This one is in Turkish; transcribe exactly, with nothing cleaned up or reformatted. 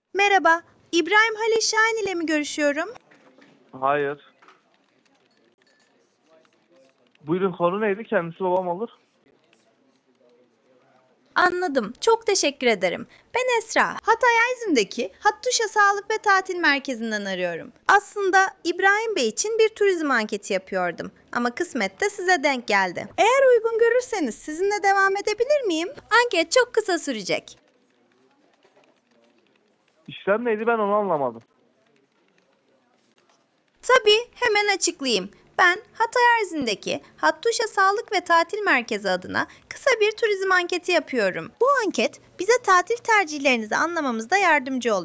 Merhaba, İbrahim Halil Şahin ile mi görüşüyorum? Hayır. Buyurun, konu neydi? Kendisi babam olur. Anladım, çok teşekkür ederim. Ben Esra, Hatay Aydın'daki Hattuşa Sağlık ve Tatil Merkezi'nden arıyorum. Aslında İbrahim Bey için bir turizm anketi yapıyordum. Ama kısmet de size denk geldi. Eğer uygun görürseniz sizinle devam edebilir miyim? Anket çok kısa sürecek. İşlem neydi, ben onu anlamadım. Tabii, hemen açıklayayım. Ben Hatay Arzin'deki Hattuşa Sağlık ve Tatil Merkezi adına kısa bir turizm anketi yapıyorum. Bu anket bize tatil tercihlerinizi anlamamızda yardımcı oluyor.